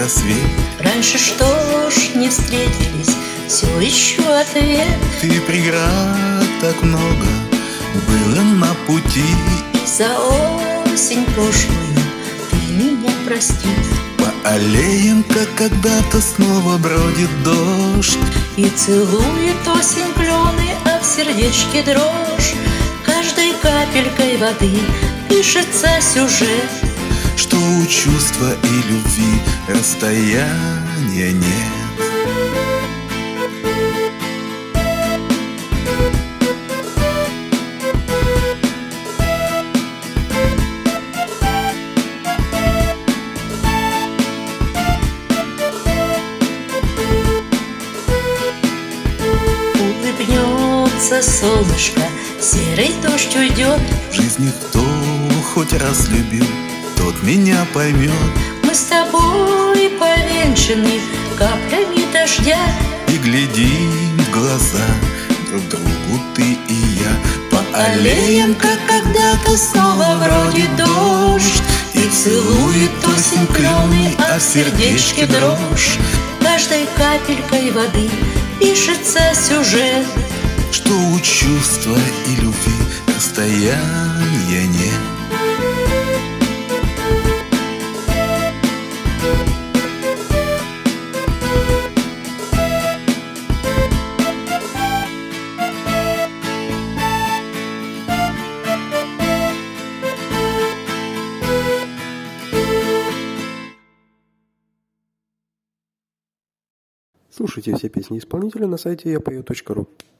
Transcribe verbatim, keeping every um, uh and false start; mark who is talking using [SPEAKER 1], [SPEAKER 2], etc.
[SPEAKER 1] рассвет.
[SPEAKER 2] Раньше что ж не встретились, все ищу ответ.
[SPEAKER 1] Ты преград так много было на пути,
[SPEAKER 2] И за осень прошлую ты меня прости.
[SPEAKER 1] по аллеям, как когда-то, снова бродит дождь.
[SPEAKER 2] И целует осень клены, а в сердечке дрожь. Каждой капелькой воды пишется сюжет,
[SPEAKER 1] что у чувства и любви расстояния нет.
[SPEAKER 2] Улыбнется солнышко, серый дождь уйдет.
[SPEAKER 1] В жизни кто хоть раз любил, тот меня поймет.
[SPEAKER 2] Мы с тобой повенчаны каплями дождя,
[SPEAKER 1] И глядим в глаза друг другу ты и я. По аллеям, как когда-то, снова бродит дождь. И целует осень клены, а в сердечке дрожь.
[SPEAKER 2] Каждой капелькой воды пишется сюжет,
[SPEAKER 1] что у чувства и любви расстояния нет.
[SPEAKER 3] Слушайте все песни исполнителя на сайте я пою точка ру.